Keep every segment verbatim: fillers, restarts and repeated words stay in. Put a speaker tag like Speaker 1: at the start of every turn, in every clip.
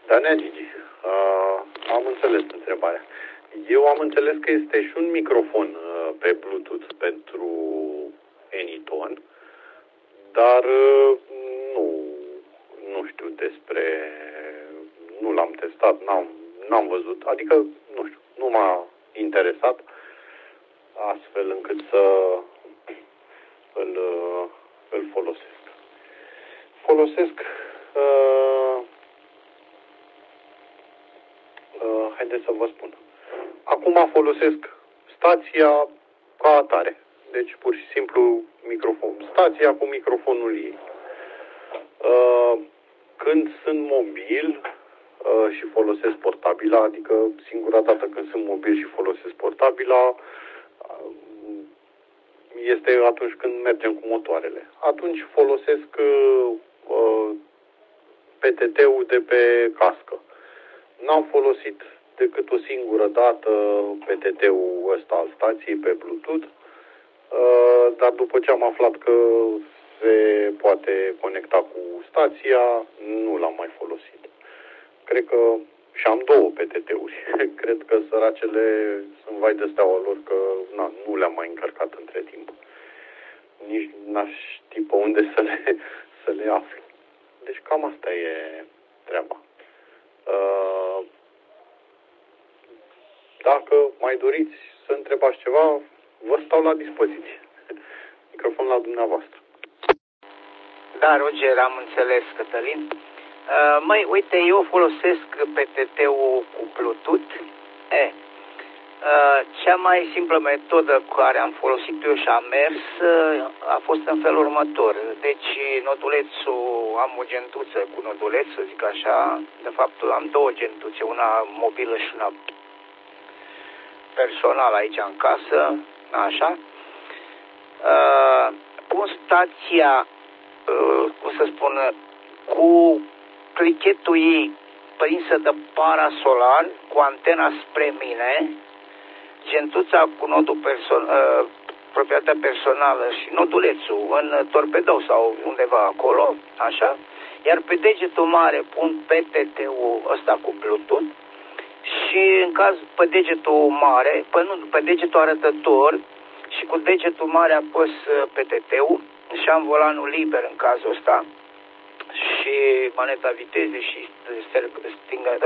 Speaker 1: Da, Nea Gigi, uh, am înțeles întrebarea. Eu am înțeles că este și un microfon uh, pe Bluetooth pentru Anytone, dar uh, nu, nu știu despre, nu l-am testat, n-am, n-am văzut, adică, nu știu, nu m-a interesat astfel încât să îl, îl folosesc. Folosesc, uh, uh, haideți să vă spun, acum folosesc stația ca atare, deci pur și simplu microfon, stația cu microfonul ei. Uh, când sunt mobil uh, și folosesc portabila, adică singura dată când sunt mobil și folosesc portabila, uh, este atunci când mergem cu motoarele. Atunci folosesc uh, P T T-ul de pe cască. N-am folosit decât o singură dată P T T-ul ăsta al stației pe Bluetooth, uh, dar după ce am aflat că se poate conecta cu stația, nu l-am mai folosit. Cred că și am două P T T-uri. Cred că săracele sunt vai de steaua lor că na, nu le-am mai încărcat între timp. Nici n-aș ști pe unde să le, să le aflu. Deci cam asta e treaba. Uh, dacă mai doriți să întrebați ceva, vă stau la dispoziție. Microfonul la dumneavoastră.
Speaker 2: Da, Roger, am înțeles, Cătălin. Uh, măi, uite, eu folosesc P T T-ul cu Bluetooth. E, uh, cea mai simplă metodă cu care am folosit eu și am mers uh, a fost în felul următor. Deci, nodulețul, am o gentuță cu noduleț, să zic așa. De fapt, am două gentuțe, una mobilă și una personală aici în casă, așa. Uh, pun stația, uh, cum să spun, cu clichetul ei prinsă de parasolar, cu antena spre mine, gentuța cu nodul person, uh, proprietatea personală și nodulețul în torpedou sau undeva acolo, așa, iar pe degetul mare pun P T T-ul ăsta cu Bluetooth și în caz pe degetul mare, pe, nu, pe degetul arătător și cu degetul mare apăs P T T-ul și am volanul liber în cazul ăsta și maneta viteze și stingă,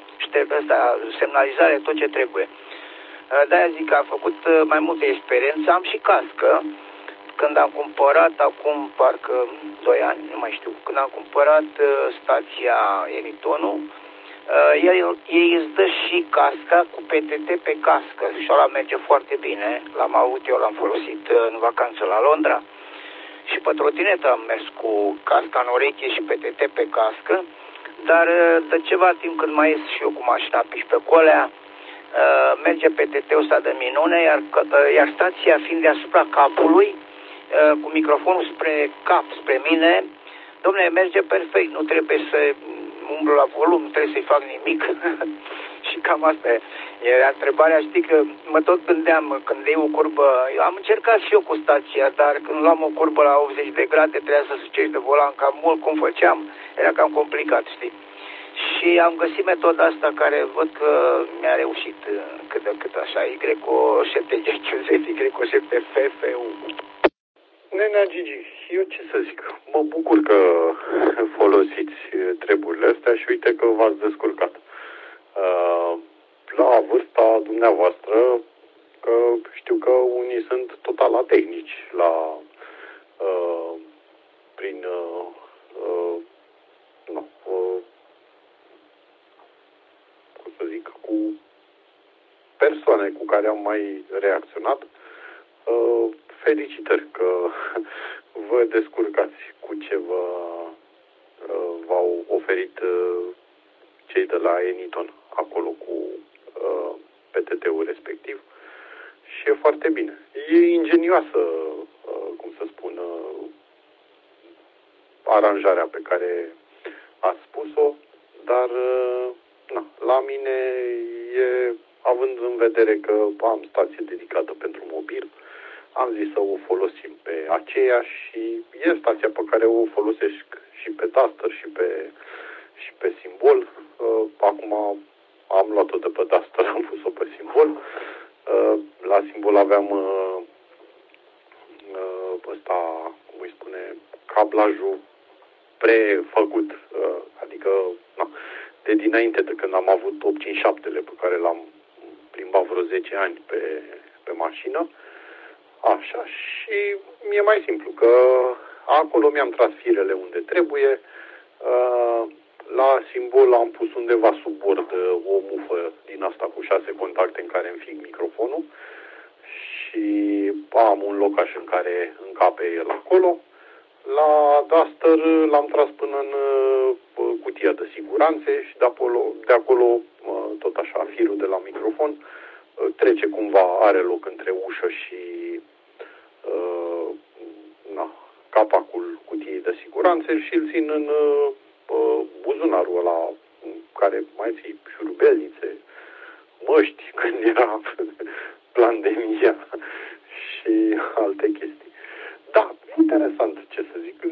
Speaker 2: ăsta, semnalizare, tot ce trebuie. De-aia zic că am făcut mai multe experiențe, am și cască. Când am cumpărat, acum parcă doi ani, nu mai știu, când am cumpărat stația Anytone-ul, ei, ei îți dă și casca cu P T T pe cască și ăla merge foarte bine. L-am avut eu, l-am folosit în vacanță la Londra. Și pe trotinetă am mers cu casca în ureche și P T T pe cască, dar de ceva timp când mai ies și eu cu mașina pe pe colea, merge P T T-ul ăsta de minune, iar, iar stația fiind deasupra capului, cu microfonul spre cap, spre mine, dom'le, merge perfect, nu trebuie să umblu la volum, nu trebuie să-i fac nimic. Și cam asta e. Era întrebarea, știi că mă tot gândeam când iei o curbă, eu am încercat și eu cu stația, dar când luam o curbă la optzeci de grade trebuia să sucești de volan cam mult, cum făceam, era cam complicat, știi? Și am găsit metoda asta care văd că mi-a reușit cât de cât așa, Y O șapte G Q Z, Y O șapte F F U.
Speaker 1: Nenea Gigi, eu ce să zic, mă bucur că folosiți treburile astea și uite că v-ați descurcat. Uh, la vârsta dumneavoastră, că știu că unii sunt total atehnici la uh, prin uh, uh, nu, uh, cum să zic, cu persoane cu care am mai reacționat. Uh, felicitări că vă descurcați cu ce vă uh, v-au oferit uh, cei de la Anytone acolo cu uh, P T T-ul respectiv și e foarte bine. E ingenioasă, uh, cum să spun, uh, aranjarea pe care ați spus-o, dar uh, na, la mine e, având în vedere că am stație dedicată pentru mobil, am zis să o folosim pe aceea și e stația pe care o folosesc și pe taster și pe, și pe simbol. Uh, acum am luat-o de pe Duster, am pus-o pe simbol. Uh, la simbol aveam uh, uh, ăsta, cum îi spune, cablajul prefăcut, uh, adică na, de dinainte de când am avut opt cinci șapte-le pe care l-am plimbat vreo zece ani pe, pe mașină. Așa, și mi-e mai simplu, că acolo mi-am tras firele unde trebuie, uh, la simbol am pus undeva sub bord o mufă din asta cu șase contacte în care înfig microfonul și am un locaș în care încape el acolo. La Duster l-am tras până în uh, cutia de siguranțe și de acolo, de acolo uh, tot așa, firul de la microfon uh, trece cumva, are loc între ușă și uh, na, capacul cutiei de siguranțe și îl țin în uh, buzunarul ăla care mai ții șurubelnițe, măști când era pandemia și alte chestii. Da, interesant, ce să zic.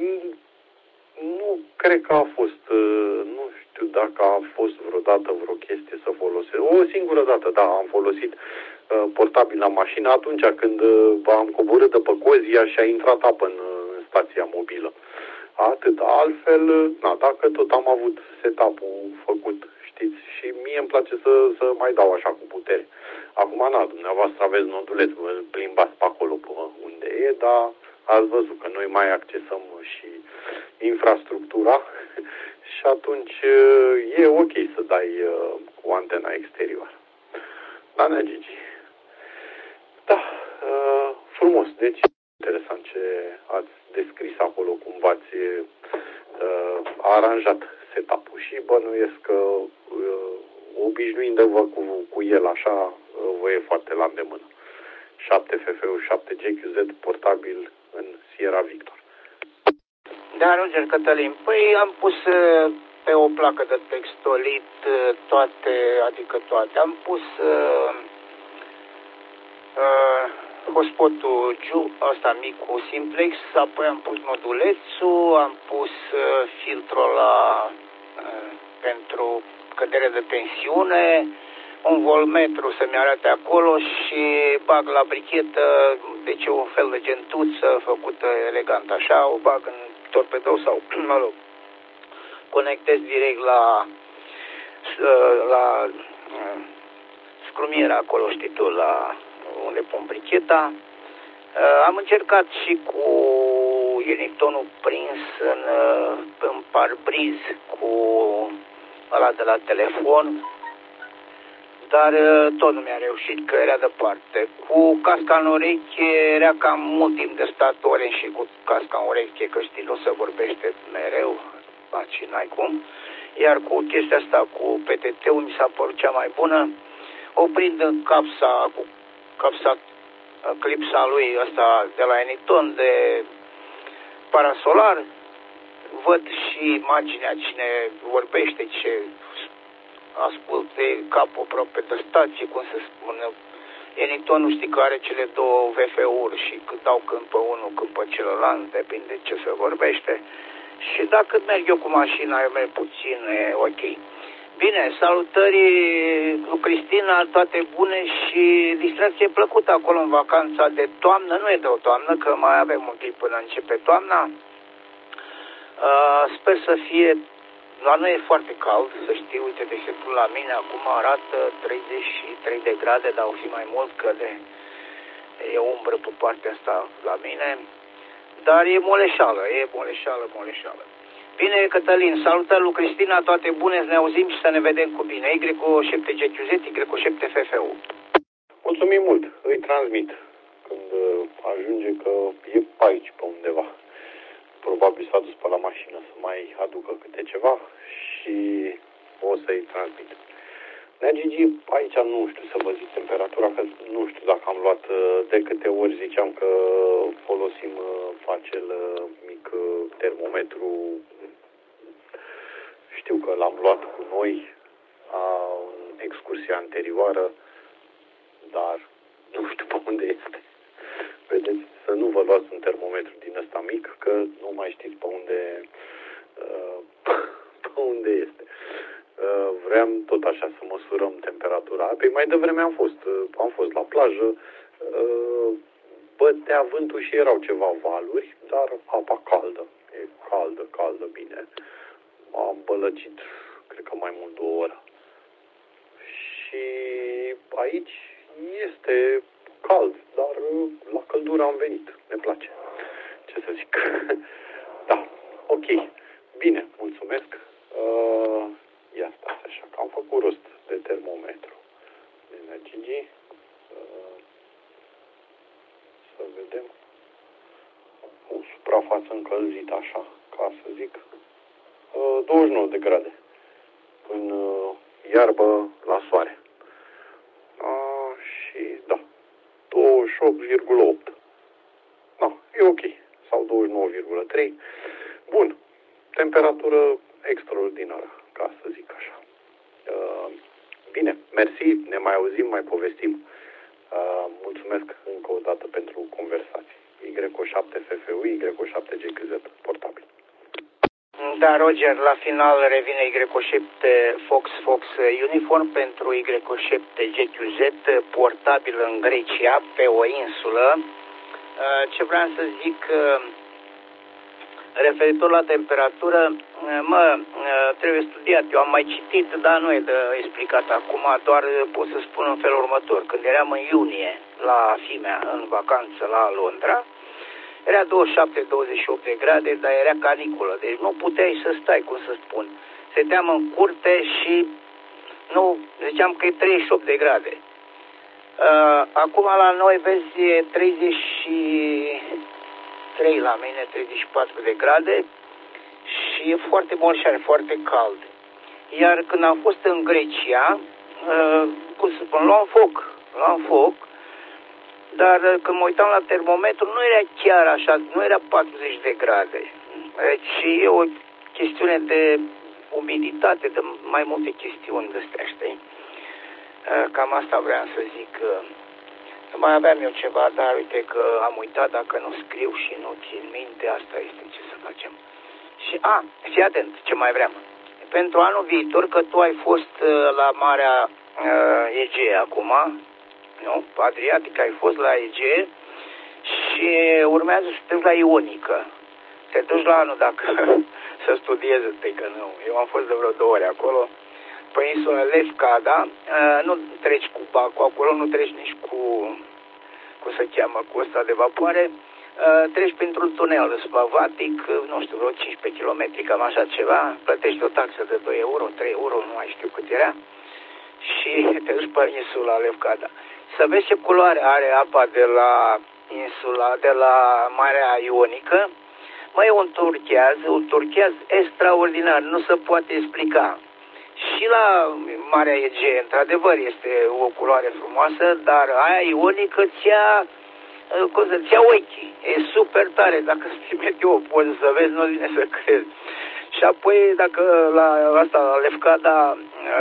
Speaker 1: Nu cred că a fost, nu știu dacă a fost vreodată vreo chestie să folosesc. O singură dată, da, am folosit uh, portabil la mașină atunci când uh, am coborât de pe Cozia și a intrat apă în, în stația mobilă. Atât, altfel, na, dacă tot am avut setup-ul făcut, știți, și mie îmi place să, să mai dau așa cu putere. Acum, na, dumneavoastră aveți noduleț, vă plimbați pe acolo pe unde e, dar ați văzut că noi mai accesăm și infrastructura și atunci e ok să dai cu antena exterioară. Da, Nea Gigi. Da, frumos, deci interesant ce ați descris acolo, cum v-ați aranjat setup-ul și bănuiesc că obișnuindu-vă cu, cu el așa, vă e foarte la îndemână. șapte F F U, șapte G Q Z portabil în Sierra Victor.
Speaker 2: Da, Roger Cătălin, păi am pus pe o placă de textolit toate, adică toate. Am pus uh, uh, hotspotul Ju, ăsta mic cu simplex, apoi am pus nodulețul, am pus uh, filtrul la uh, pentru cădere de tensiune, un voltmetru să-mi arate acolo și bag la brichetă, deci un fel de gentuță făcută elegant așa, o bag în torpedou sau, mă rog, conectez direct la la scrumiera acolo, știi tu, la unde pun bricheta. Am încercat și cu Unitronul prins în, în parbriz cu ăla de la telefon, dar tot nu mi-a reușit, că era departe. Cu casca în ureche era cam mult timp de stat ore și cu casca în ureche, că știi, nu se vorbește mereu, și n-ai cum. Iar cu chestia asta, cu P T T-ul, mi s-a părut cea mai bună. O prind în capsa, cu capsa, clipsa lui ăsta de la Eniton, de parasolar. Văd și imaginea cine vorbește, ce asculte capul aproape de stație, cum se spune. Enitonul, știi, că are cele două V F U-uri și cât dau când pe unul, când pe celălalt, depinde ce se vorbește. Și dacă merg eu cu mașina, eu merg puțin, e ok. Bine, salutări cu Cristina, toate bune și distracție plăcută acolo în vacanța de toamnă. Nu e de o toamnă, că mai avem un pic până începe toamna. Uh, sper să fie, la noi e foarte cald, să știi, uite, de exemplu la mine acum arată treizeci și trei de grade, dar o fi mai mult că de, e umbră pe partea asta la mine. Dar e moleșală, e moleșală, moleșală. Bine, Cătălin, salutări lui Cristina, toate bune, să ne auzim și să ne vedem cu bine. Y șapte G Q Z, Y șapte F F U.
Speaker 1: Mulțumim mult, îi transmit când ajunge că e pe aici, pe undeva. Probabil s-a dus pe la mașină să mai aducă câte ceva și o să-i transmit. Nea Gigi, aici nu știu să vă zic temperatura, că nu știu dacă am luat, de câte ori ziceam că folosim acel mic termometru. Știu că l-am luat cu noi în excursia anterioară, dar nu știu pe unde este. Vedeți, să nu vă luați un termometru din ăsta mic, că nu mai știți pe unde, pe unde este. Vreau vreau tot așa să măsurăm temperatura apei. Mai devreme am fost, am fost la plajă, bătea vântul și erau ceva valuri, dar apa caldă, e caldă, caldă, bine. Am bălăcit, cred că mai mult de o oră. Și aici este cald, dar la căldură am venit, ne place. Ce să zic? Da, ok, bine, mulțumesc. Uh, ia stați așa, că am făcut rost de termometru. Energii. Uh, să vedem. O suprafață încălzită așa, ca să zic. Uh, douăzeci și nouă de grade. În uh, iarbă la soare. Uh, și da, douăzeci și opt virgulă opt. Da, e ok. Sau douăzeci și nouă virgulă trei. Bun. Temperatură extraordinară, ca să zic așa. Uh, bine, mersi, ne mai auzim, mai povestim. Uh, mulțumesc încă o dată pentru conversație. Y șapte F F U, Y șapte G Q Z, portabil.
Speaker 2: Da, Roger, la final revine Y șapte Fox Fox Uniform pentru Y șapte G Q Z, portabil în Grecia, pe o insulă. Uh, ce vreau să zic... Uh, referitor la temperatură, mă, trebuie studiat. Eu am mai citit, dar nu e de explicat acum, doar pot să spun în felul următor. Când eram în iunie la Fimea, în vacanță la Londra, era douăzeci și șapte douăzeci și opt de grade, dar era caniculă. Deci nu puteai să stai, cum să spun. Stăteam în curte și nu, ziceam că e treizeci și opt de grade. Uh, acum la noi, vezi, e treizeci și trei la mine, treizeci și patru de grade și e foarte molșare, foarte cald. Iar când am fost în Grecia, uh, cum să spun, luam foc, luam foc, dar uh, când mă uitam la termometru, nu era chiar așa, nu era patruzeci de grade. Deci e o chestiune de umiditate, de mai multe chestiuni de astea, știi? Uh, cam asta vreau să zic. Uh, Mai aveam eu ceva, dar uite că am uitat, dacă nu scriu și nu țin minte, asta este ce să facem. Și, a, fii atent, ce mai vreau. Pentru anul viitor, că tu ai fost uh, la Marea uh, Egee acum, nu? Adriatic, ai fost la Egee și urmează să te duci la Ionică. Te duci la anul dacă să studiezi, că nu. Eu am fost de vreo două ori acolo. Pe insula Lefkada, uh, nu treci cu bacul acolo, nu treci nici cu, cum se cheamă, cu ăsta de vapoare, uh, treci printr-un tunel spavatic, nu știu, vreo cincisprezece kilometri, cam așa ceva, plătești o taxă de doi euro, trei euro, nu mai știu cât era, și te duci pe insula Lefkada. Să vezi ce culoare are apa de la insula, de la Marea Ionică. Mai e un turcheaz, un turcheaz extraordinar, nu se poate explica. Și la Marea Egee, într-adevăr, este o culoare frumoasă, dar aia ionică ți-a, cum să ți-a ochii. E super tare. Dacă ți met eu o poză să vezi, nu vine să crezi. Și apoi, dacă la asta, la Lefkada,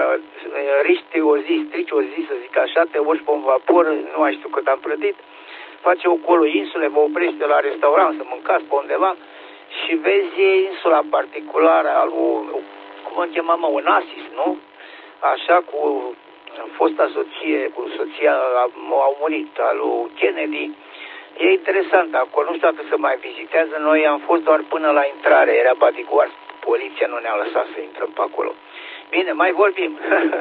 Speaker 2: riști o zi, strici o zi, să zic așa, te urci pe un vapor, nu mai știu cât am plătit, face ocolo insule, vă oprește la restaurant să mâncați pe undeva și vezi insula particulară al lui, cum îl chema, mă, Onassis, nu? Așa, cu fosta soție, cu soția au murit, al lui Kennedy. E interesant acolo, nu știu dacă se mai vizitează, noi am fost doar până la intrare, era bodyguard, poliția nu ne-a lăsat să intrăm pe acolo. Bine, mai vorbim.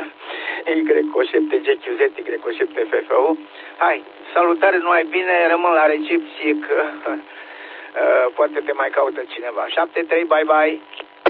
Speaker 2: Y șapte G Q Z, Y șapte F F U. Hai, salutare, nu ai bine, rămân la recepție că uh, poate te mai caută cineva. șapte trei, bye bye.